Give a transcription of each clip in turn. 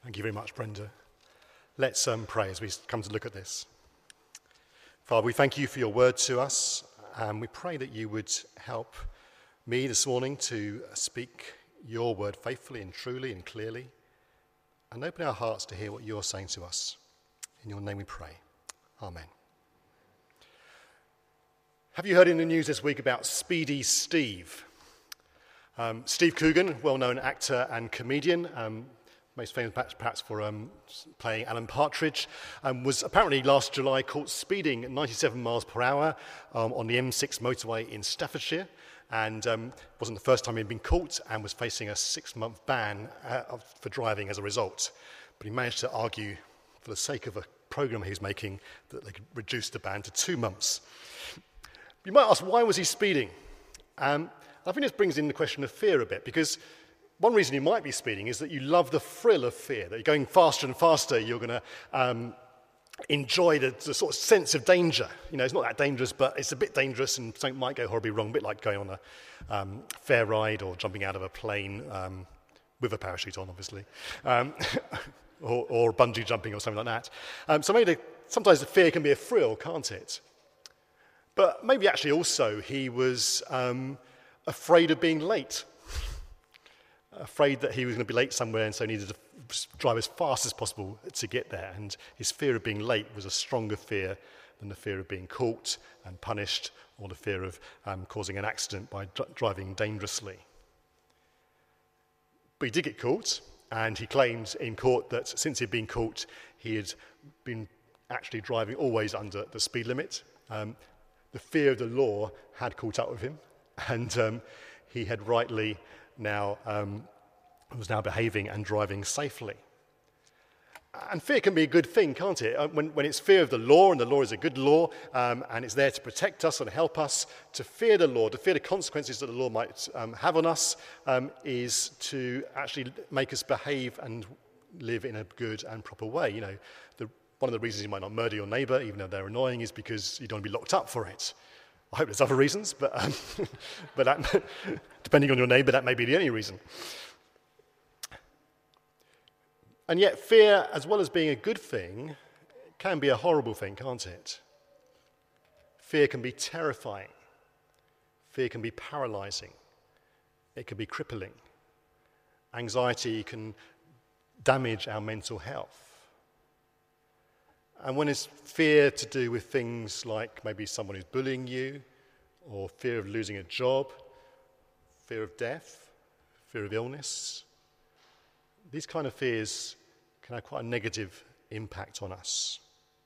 Thank you very much, Brenda. Let's pray as we come to look at this. Father, we thank you for your word to us, and we pray that you would help me this morning to speak your word faithfully and truly and clearly, and open our hearts to hear what you're saying to us. In your name we pray. Amen. Have you heard in the news this week about Speedy Steve? Steve Coogan, well-known actor and comedian, most famous perhaps for playing Alan Partridge, was apparently last July caught speeding at 97 miles per hour on the M6 motorway in Staffordshire, and wasn't the first time he'd been caught, and was facing a 6-month ban for driving as a result. But he managed to argue, for the sake of a programme he was making, that they could reduce the ban to 2 months. You might ask, why was he speeding? I think this brings in the question of fear a bit, because one reason you might be speeding is that you love the thrill of fear, that you're going faster and faster, you're going to enjoy the sort of sense of danger. You know, it's not that dangerous, but it's a bit dangerous and something might go horribly wrong, a bit like going on a fair ride or jumping out of a plane with a parachute on, obviously, or bungee jumping or something like that. So maybe sometimes the fear can be a thrill, can't it? But maybe actually also he was afraid of being late. Afraid that he was going to be late somewhere, and so needed to drive as fast as possible to get there. And his fear of being late was a stronger fear than the fear of being caught and punished, or the fear of causing an accident by driving dangerously. But he did get caught, and he claimed in court that since he'd been caught, he had been actually driving always under the speed limit. The fear of the law had caught up with him, and he had rightly was now behaving and driving safely. And fear can be a good thing, can't it? When it's fear of the law, and the law is a good law, and it's there to protect us and help us, to fear the law, to fear the consequences that the law might have on us, is to actually make us behave and live in a good and proper way. You know, one of the reasons you might not murder your neighbour, even though they're annoying, is because you don't want to be locked up for it. I hope there's other reasons, but that, depending on your neighbour, that may be the only reason. And yet fear, as well as being a good thing, can be a horrible thing, can't it? Fear can be terrifying. Fear can be paralysing. It can be crippling. Anxiety can damage our mental health. And when it's fear to do with things like maybe someone who's bullying you, or fear of losing a job, fear of death, fear of illness, these kind of fears can have quite a negative impact on us.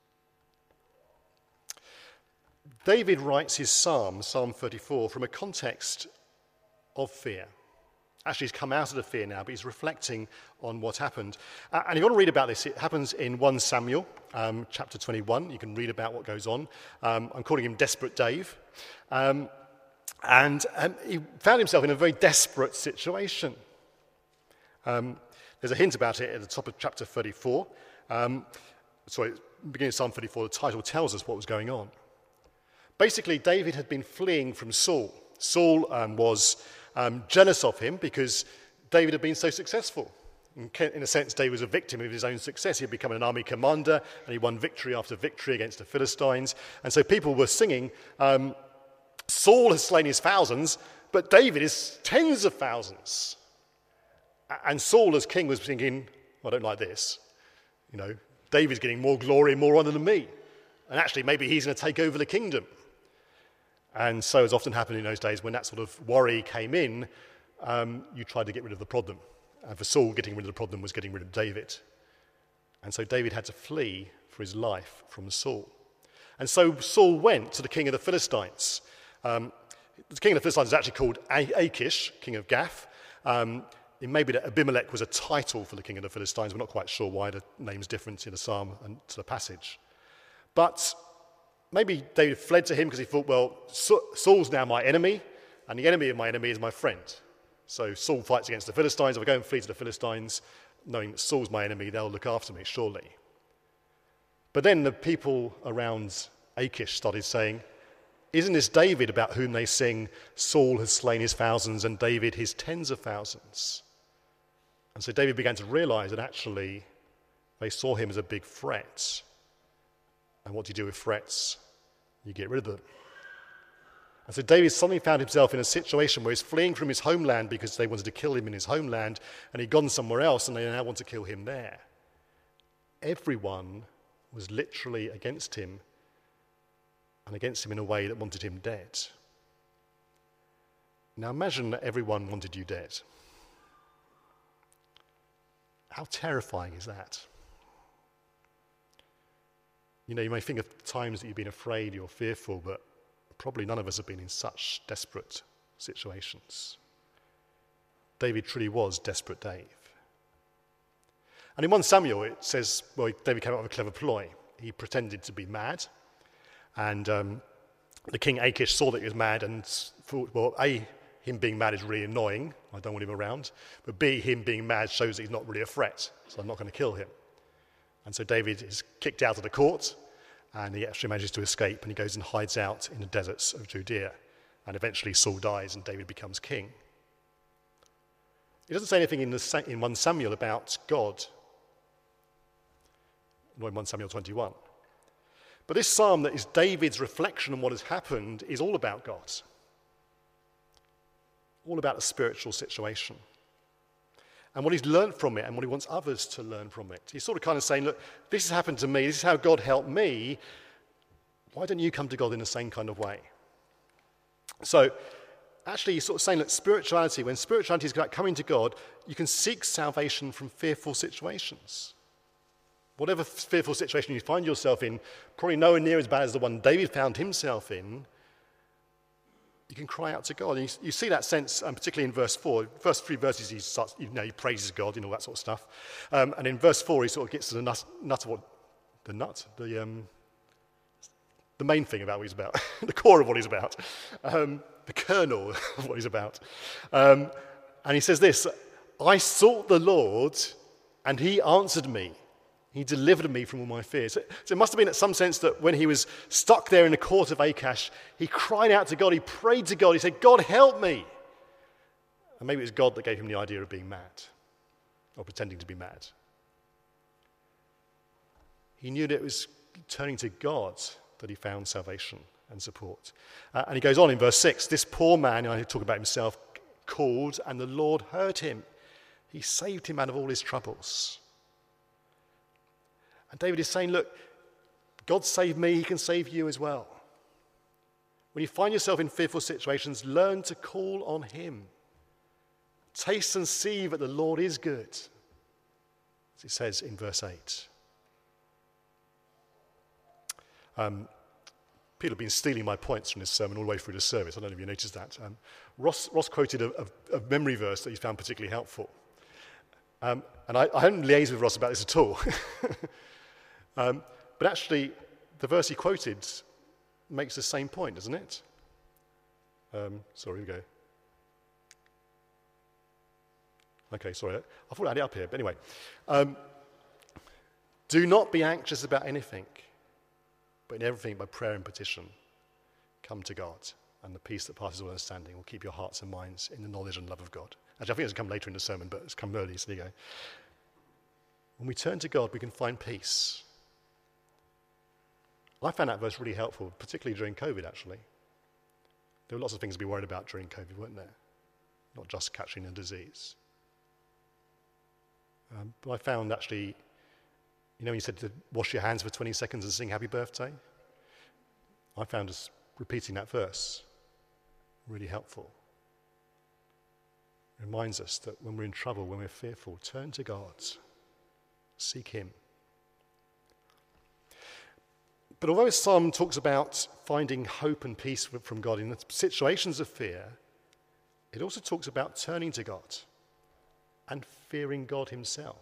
David writes his psalm, Psalm 34, from a context of fear. Actually, he's come out of the fear now, but he's reflecting on what happened. And if you want to read about this, it happens in 1 Samuel, chapter 21. You can read about what goes on. I'm calling him Desperate Dave. And he found himself in a very desperate situation. There's a hint about it at the top of chapter 34. Beginning of Psalm 34, the title tells us what was going on. Basically, David had been fleeing from Saul. Saul was jealous of him because David had been so successful. In a sense, David was a victim of his own success. He had become an army commander, and he won victory after victory against the Philistines. And so people were singing, Saul has slain his thousands, but David is tens of thousands. And Saul, as king, was thinking, well, I don't like this. You know, David's getting more glory and more honor than me. And actually, maybe he's going to take over the kingdom. And so, as often happened in those days, when that sort of worry came in, you tried to get rid of the problem. And for Saul, getting rid of the problem was getting rid of David. And so David had to flee for his life from Saul. And so Saul went to the king of the Philistines. The king of the Philistines is actually called Achish, king of Gath. It may be that Abimelech was a title for the king of the Philistines. We're not quite sure why the name's different in the psalm and to the passage. But maybe David fled to him because he thought, well, Saul's now my enemy, and the enemy of my enemy is my friend. So Saul fights against the Philistines. If I go and flee to the Philistines, knowing that Saul's my enemy, they'll look after me, surely. But then the people around Achish started saying, isn't this David about whom they sing, Saul has slain his thousands and David his tens of thousands? And so David began to realize that actually they saw him as a big threat. And what do you do with threats? You get rid of them. And so David suddenly found himself in a situation where he's fleeing from his homeland because they wanted to kill him in his homeland, and he'd gone somewhere else and they now want to kill him there. Everyone was literally against him, and against him in a way that wanted him dead. Now imagine that everyone wanted you dead. How terrifying is that? You know, you may think of times that you've been afraid, you're fearful, but probably none of us have been in such desperate situations. David truly was desperate Dave. And in 1 Samuel it says, well, David came up with a clever ploy. He pretended to be mad, and the king Achish saw that he was mad and thought, well, A, him being mad is really annoying, I don't want him around, but B, him being mad shows that he's not really a threat, so I'm not going to kill him. And so David is kicked out of the court, and he actually manages to escape, and he goes and hides out in the deserts of Judea. And eventually Saul dies, and David becomes king. He doesn't say anything in 1 Samuel about God, nor in 1 Samuel 21. But this psalm that is David's reflection on what has happened is all about God. All about the spiritual situation. And what he's learned from it and what he wants others to learn from it. He's sort of kind of saying, look, this has happened to me. This is how God helped me. Why don't you come to God in the same kind of way? So actually he's sort of saying, look, spirituality, when spirituality is about coming to God, you can seek salvation from fearful situations. Whatever fearful situation you find yourself in, probably nowhere near as bad as the one David found himself in, you can cry out to God. And you see that sense, particularly in verse 4. First 3 verses, he praises God and all that sort of stuff. And in verse 4, he sort of gets to the main thing about what he's about, the core of what he's about, the kernel of what he's about. And he says this, I sought the Lord, and he answered me. He delivered me from all my fears. So it must have been in some sense that when he was stuck there in the court of Achish, he cried out to God, he prayed to God, he said, God, help me. And maybe it was God that gave him the idea of being mad, or pretending to be mad. He knew that it was turning to God that he found salvation and support. And he goes on in verse 6, this poor man, I talk about himself, called, and the Lord heard him. He saved him out of all his troubles. And David is saying, look, God saved me, he can save you as well. When you find yourself in fearful situations, learn to call on him. Taste and see that the Lord is good, as it says in verse 8. People have been stealing my points from this sermon all the way through the service. I don't know if you noticed that. Ross quoted a memory verse that he found particularly helpful. And I hadn't liaised with Ross about this at all. But actually, the verse he quoted makes the same point, doesn't it? Sorry, here we go. Okay, sorry. I thought I had it up here, but anyway. Do not be anxious about anything, but in everything by prayer and petition, come to God, and the peace that passes all understanding will keep your hearts and minds in the knowledge and love of God. Actually, I think it's come later in the sermon, but it's come early, so there you go. When we turn to God, we can find peace. I found that verse really helpful, particularly during COVID, actually. There were lots of things to be worried about during COVID, weren't there? Not just catching a disease. But I found actually, you know when you said to wash your hands for 20 seconds and sing happy birthday? I found us repeating that verse really helpful. It reminds us that when we're in trouble, when we're fearful, turn to God. Seek him. But although this psalm talks about finding hope and peace from God in the situations of fear, it also talks about turning to God and fearing God himself.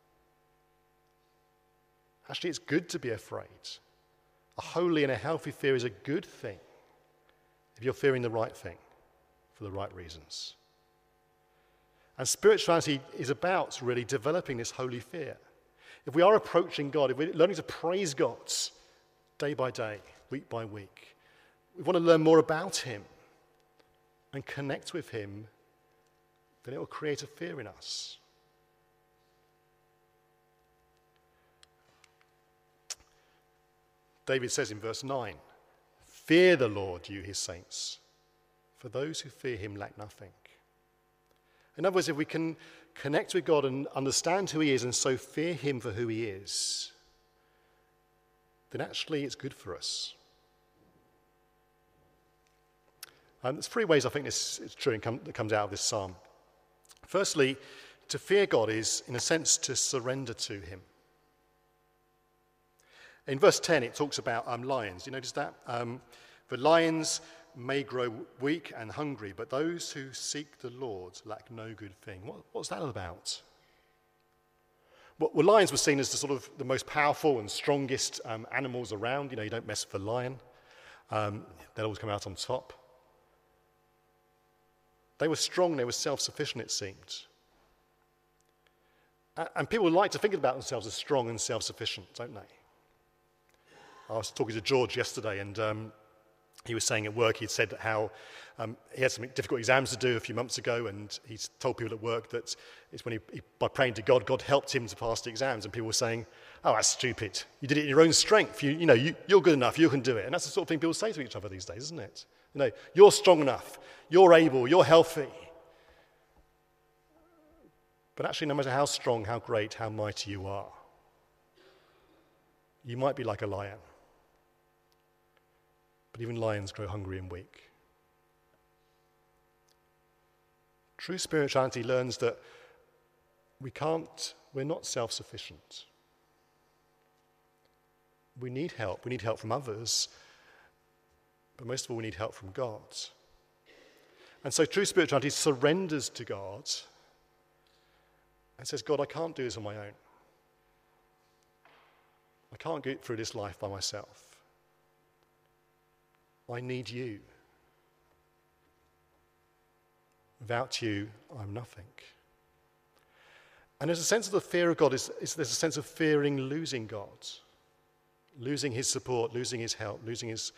Actually, it's good to be afraid. A holy and a healthy fear is a good thing if you're fearing the right thing for the right reasons. And spirituality is about really developing this holy fear. If we are approaching God, if we're learning to praise God day by day, week by week, we want to learn more about him and connect with him, then it will create a fear in us. David says in verse 9, "Fear the Lord, you his saints, for those who fear him lack nothing." In other words, if we can connect with God and understand who he is and so fear him for who he is, then actually it's good for us. There's three ways I think this is true that comes out of this psalm. Firstly, to fear God is, in a sense, to surrender to him. In verse 10, it talks about lions. You notice that? The lions may grow weak and hungry, but those who seek the Lord lack no good thing. What's that about? Well, lions were seen as the most powerful and strongest animals around. You don't mess with a lion. They'll always come out on top. They were strong, they were self-sufficient, it seemed. And people like to think about themselves as strong and self-sufficient, don't they? I was talking to George yesterday, and he was saying at work, he'd said how he had some difficult exams to do a few months ago, and he's told people at work that it's when he by praying to God, God helped him to pass the exams, and people were saying, "Oh, that's stupid. You did it in your own strength. You're good enough. You can do it." And that's the sort of thing people say to each other these days, isn't it? You're strong enough. You're able. You're healthy. But actually, no matter how strong, how great, how mighty you are, you might be like a lion. But even lions grow hungry and weak. True spirituality learns that we're not self-sufficient. We need help. We need help from others. But most of all, we need help from God. And so true spirituality surrenders to God and says, "God, I can't do this on my own. I can't get through this life by myself. I need you. Without you, I'm nothing." And there's a sense of the fear of God, there's a sense of fearing losing God, losing his support, losing his help, losing his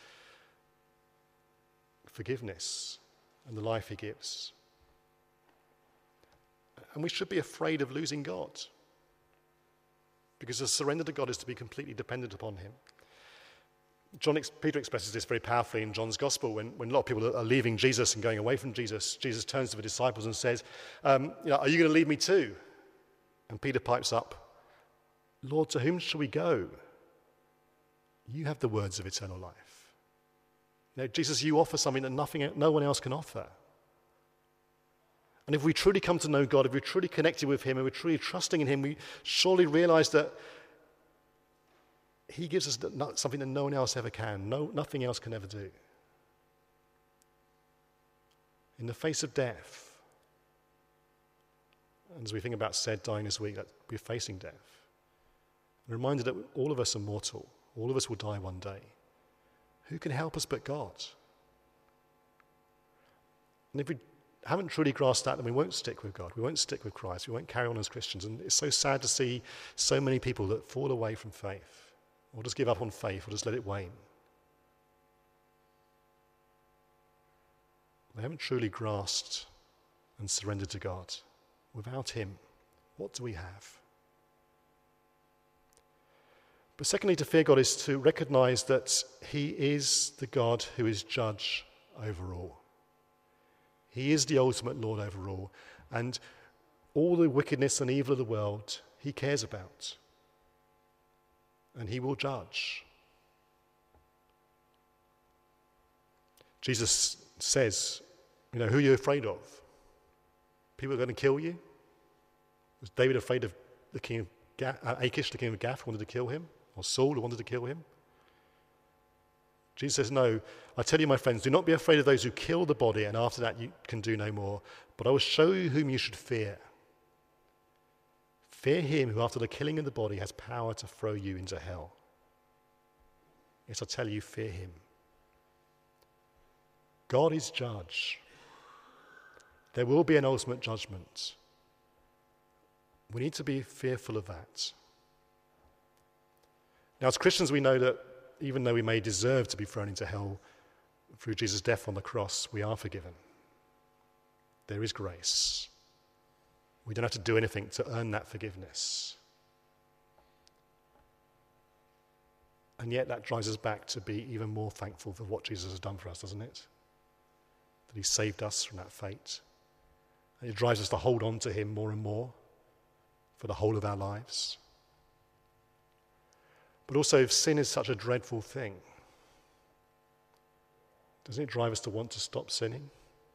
forgiveness and the life he gives. And we should be afraid of losing God, because to surrender to God is to be completely dependent upon him. Peter expresses this very powerfully in John's Gospel. When a lot of people are leaving Jesus and going away from Jesus, Jesus turns to the disciples and says, "Are you going to leave me too?" And Peter pipes up, "Lord, to whom shall we go? You have the words of eternal life." Jesus, you offer something that no one else can offer. And if we truly come to know God, if we're truly connected with him, and we're truly trusting in him, we surely realize that he gives us something that no one else ever can, nothing else can ever do. In the face of death, and as we think about Sed dying this week, that we're facing death, we're reminded that all of us are mortal, all of us will die one day. Who can help us but God? And if we haven't truly grasped that, then we won't stick with God. We won't stick with Christ. We won't carry on as Christians. And it's so sad to see so many people that fall away from faith, or just give up on faith, or just let it wane. They haven't truly grasped and surrendered to God. Without him, what do we have? But secondly, to fear God is to recognize that he is the God who is judge over all. He is the ultimate Lord over all. And all the wickedness and evil of the world, he cares about. And he will judge. Jesus says, who are you afraid of? People are going to kill you? Was David afraid of the king of Achish, the king of Gath, who wanted to kill him? Or Saul, who wanted to kill him? Jesus says, "No, I tell you, my friends, do not be afraid of those who kill the body, and after that you can do no more. But I will show you whom you should fear. Fear him who after the killing of the body has power to throw you into hell. Yes, I tell you, fear him." God is judge. There will be an ultimate judgment. We need to be fearful of that. Now, as Christians, we know that even though we may deserve to be thrown into hell through Jesus' death on the cross, we are forgiven. There is grace. We don't have to do anything to earn that forgiveness. And yet that drives us back to be even more thankful for what Jesus has done for us, doesn't it? That he saved us from that fate. And it drives us to hold on to him more and more for the whole of our lives. But also, if sin is such a dreadful thing, doesn't it drive us to want to stop sinning?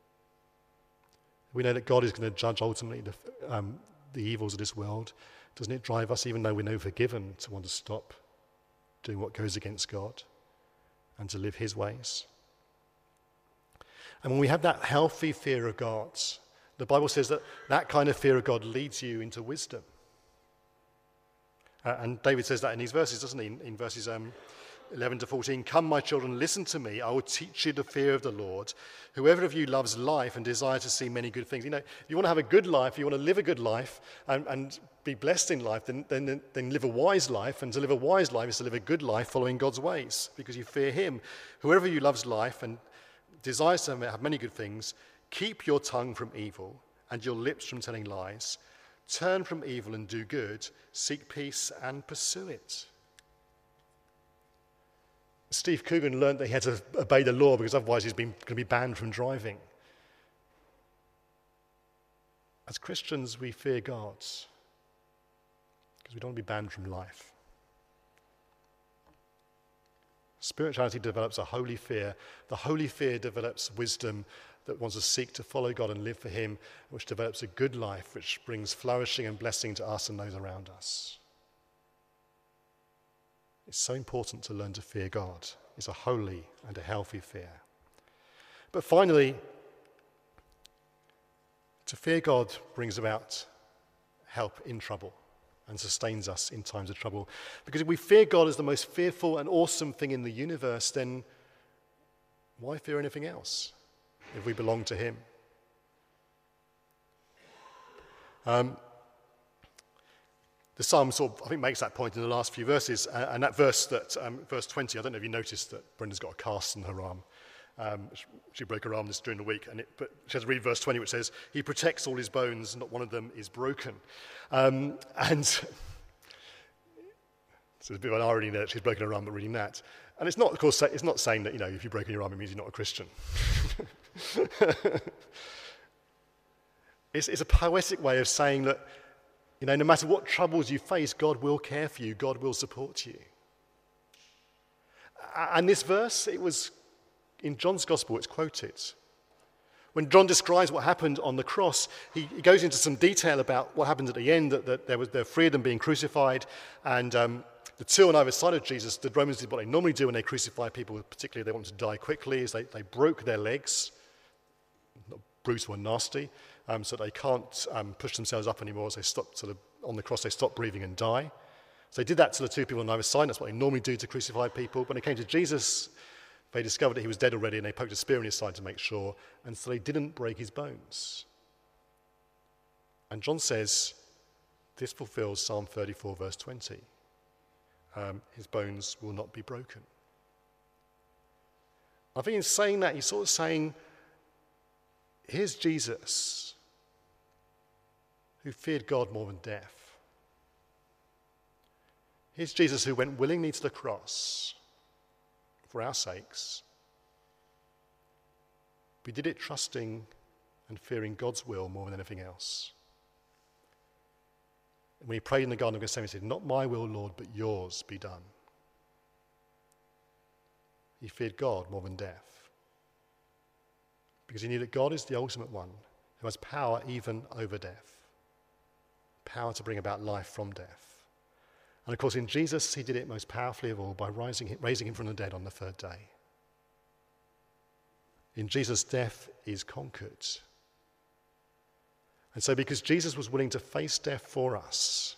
We know that God is going to judge ultimately the evils of this world. Doesn't it drive us, even though we know forgiven, to want to stop doing what goes against God and to live his ways? And when we have that healthy fear of God, the Bible says that that kind of fear of God leads you into wisdom. And David says that in these verses, doesn't he? In verses 11 to 14, "Come, my children, listen to me. I will teach you the fear of the Lord. Whoever of you loves life and desires to see many good things." You know, if you want to have a good life, you want to live a good life and be blessed in life, then live a wise life. And to live a wise life is to live a good life following God's ways, because you fear him. "Whoever of you loves life and desires to have many good things, keep your tongue from evil and your lips from telling lies. Turn from evil and do good. Seek peace and pursue it." Steve Coogan learned that he had to obey the law because otherwise he's going to be banned from driving. As Christians, we fear God because we don't want to be banned from life. Spirituality develops a holy fear. The holy fear develops wisdom that wants to seek to follow God and live for him, which develops a good life, which brings flourishing and blessing to us and those around us. It's so important to learn to fear God. It's a holy and a healthy fear. But finally, to fear God brings about help in trouble and sustains us in times of trouble. Because if we fear God as the most fearful and awesome thing in the universe, then why fear anything else if we belong to him? The psalm sort of, I think, makes that point in the last few verses. And that verse, verse 20, I don't know if you noticed that Brenda's got a cast on her arm. She broke her arm during the week. But she has to read verse 20, which says, "He protects all his bones, not one of them is broken." And so there's a bit of an irony there that she's broken her arm, but reading that. And it's not, of course, it's not saying that, if you've broken your arm, it means you're not a Christian. It's a poetic way of saying that, no matter what troubles you face, God will care for you. God will support you. And this verse, it was in John's Gospel, it's quoted. When John describes what happened on the cross, he goes into some detail about what happened at the end, that there were three of them being crucified, and the two on either side of Jesus, the Romans did what they normally do when they crucify people, particularly if they want to die quickly, is they broke their legs, not brutal and nasty, so they can't push themselves up anymore. As they stopped on the cross, they stopped breathing and die. So they did that to the two people on either side. That's what they normally do to crucify people. But when it came to Jesus, they discovered that he was dead already, and they poked a spear in his side to make sure, and so they didn't break his bones. And John says this fulfills Psalm 34, verse 20. His bones will not be broken. I think in saying that, he's sort of saying, here's Jesus, who feared God more than death. Here's Jesus who went willingly to the cross for our sakes. We did it trusting and fearing God's will more than anything else. And when he prayed in the Garden of Gethsemane, he said, "Not my will, Lord, but yours be done." He feared God more than death, because he knew that God is the ultimate one who has power even over death, power to bring about life from death. And of course, in Jesus, he did it most powerfully of all by raising him from the dead on the third day. In Jesus, death is conquered. And so because Jesus was willing to face death for us,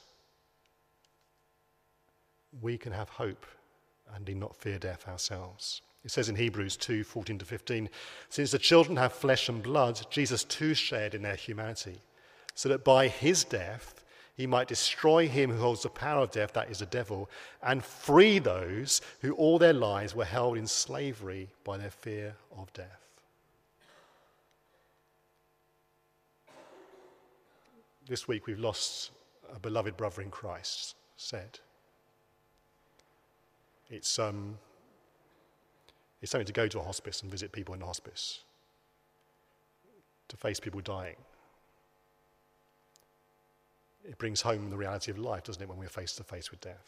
we can have hope and need not fear death ourselves. It says in Hebrews 2:14-15, "Since the children have flesh and blood, Jesus too shared in their humanity, so that by his death he might destroy him who holds the power of death, that is the devil, and free those who all their lives were held in slavery by their fear of death." This week we've lost a beloved brother in Christ, said. It's something to go to a hospice and visit people in the hospice, to face people dying. It brings home the reality of life, doesn't it, when we're face to face with death.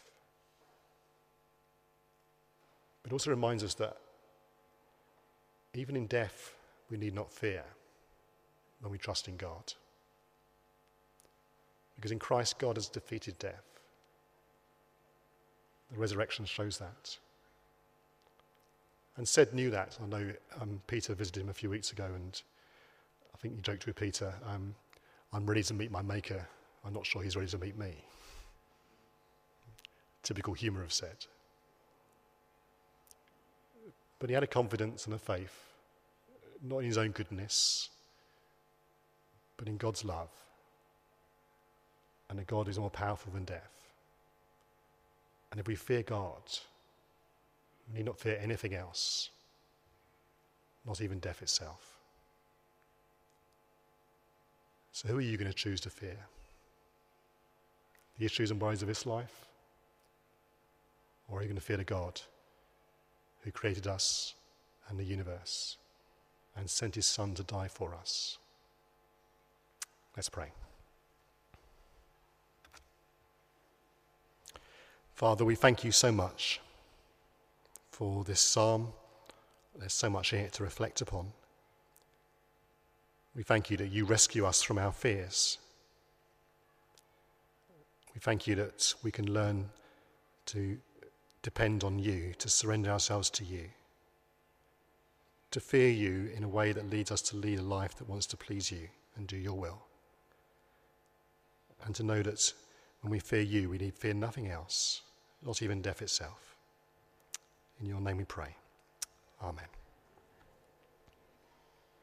But it also reminds us that even in death, we need not fear when we trust in God. Because in Christ, God has defeated death. The resurrection shows that. And Sed knew that. I know Peter visited him a few weeks ago, and I think he joked with Peter, I'm ready to meet my maker. I'm not sure he's ready to meet me. Typical humour of Sed. But he had a confidence and a faith, not in his own goodness, but in God's love. And that God is more powerful than death. And if we fear God, we need not fear anything else, not even death itself. So who are you going to choose to fear? The issues and worries of this life? Or are you going to fear the God who created us and the universe and sent his Son to die for us? Let's pray. Father, we thank you so much for this psalm. There's so much in it to reflect upon. We thank you that you rescue us from our fears. We thank you that we can learn to depend on you, to surrender ourselves to you, to fear you in a way that leads us to lead a life that wants to please you and do your will. And to know that when we fear you, we need fear nothing else, not even death itself. In your name we pray. Amen.